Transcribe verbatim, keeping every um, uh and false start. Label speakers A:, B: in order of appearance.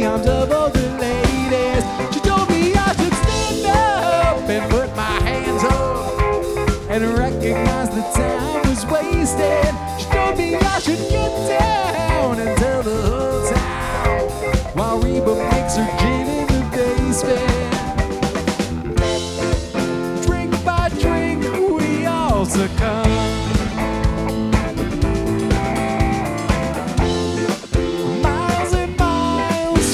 A: arms of all the ladies. She told me I should stand up and put my hands up and recognize the time was wasted. She told me I should get down and tell the whole town while Reba makes her gin in the basement. Drink by drink, we all succumb.